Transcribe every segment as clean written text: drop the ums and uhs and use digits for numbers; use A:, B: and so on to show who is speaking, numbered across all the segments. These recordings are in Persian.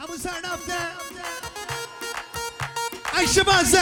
A: همون سر نفته عیش بازه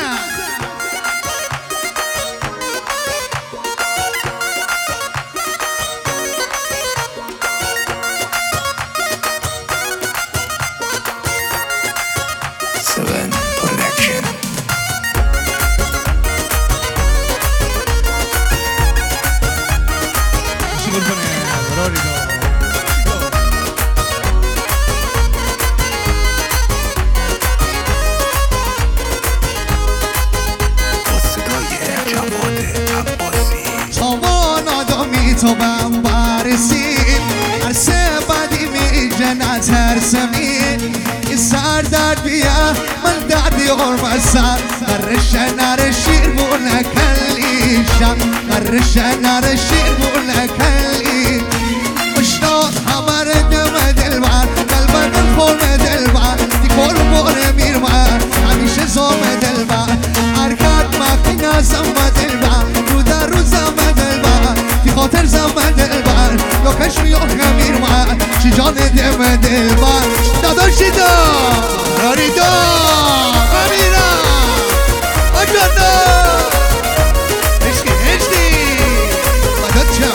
A: تو بهم برسیم عرصه بدی میگه نترسمی این سر درد بیا من دردی غربستم قرشه نره شیر بونه کلیشم قرشه نره شیر بونه کلی اشتاق همه دم دلبر قلب دل خورم دلبر دی قربان میرمن همیشه زام دلبر حرکت مخی نزم دلبر رو در روزم دلبر خاطر زمان دلبر یا کشمی یا خمیر من چی جان دم دلبر داداشی دا راری دا خمیرم آجانا عشقی عشقی مدد چم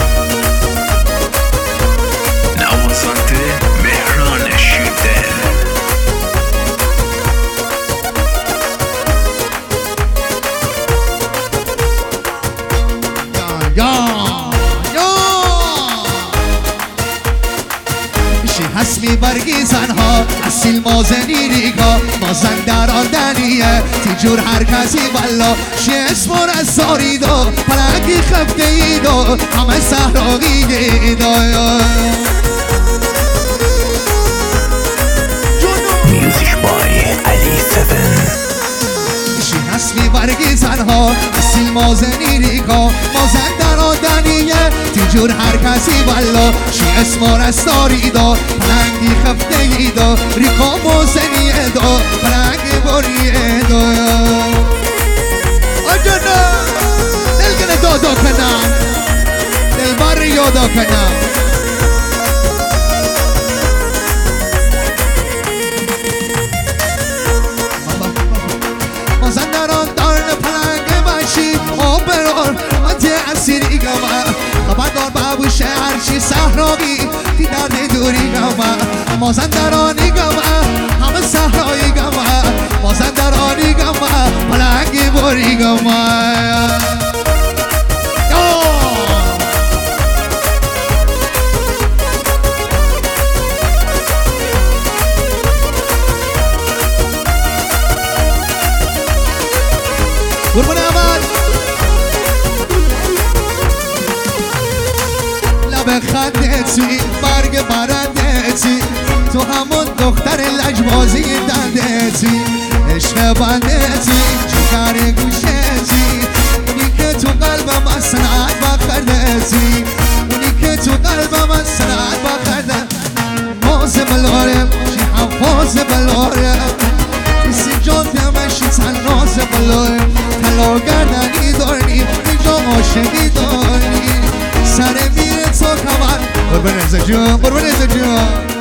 B: نوازنده مهران شیردل
A: حسمی برگی زنها اصیل مازنی ریگا مازن در آدنیه تیجور هر کسی والا شی اسمار از ساریدو پلنگی خفته ایدو همه سهراقی دیدو
B: میوزیک بای علی 7
A: حسمی برگی زنها اصیل مازنی ریگا مازن در آدنیه تیجور هر کسی والا شی اسمار از ساریدو پلنگی خفته ایدو ریکا مازنی ایدو پلنگی باری ایدو آجانا دلگنه دادا کنم دل بار یادا کنم مازن در آن دارن پلنگ باشی آبرار آنتی اسیری گمه خبردار بابو شهرچی صحراقی تی درد دوری گمه مازن در آنی گمه همه صحرایی گمه مازن در آنی گمه پلنگی باری گمه قربون اول لب خندتی برگ برندتی تو همون دختر لجبازی دندتی عشق بندتی جگر گوشتی اونی که تو قلبم از سنت بخردتی اونی که تو قلبم از سنت بخردم ماز بلارم چی هم فاز بلارم کسی جان دمشی تناز بلارم تلا گردنی دارنی اینجا عاشقی دارنی سر میره تا کمر قربان رزا جون قربان رزا جون